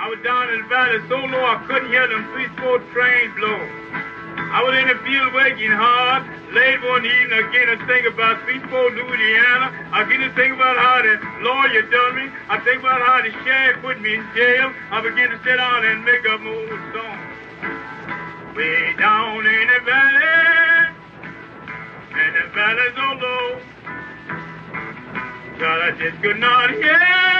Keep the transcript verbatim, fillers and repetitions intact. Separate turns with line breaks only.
I was down in the valley so low I couldn't hear them three-four trains blow. I was in the field working hard. Late one evening, I began to think about three-four Louisiana. I began to think about how the lawyer done me. I think about how the sheriff put me in jail. I began to sit down and make up my old song. Way down in the valley, and the valley so low, God, I just could not hear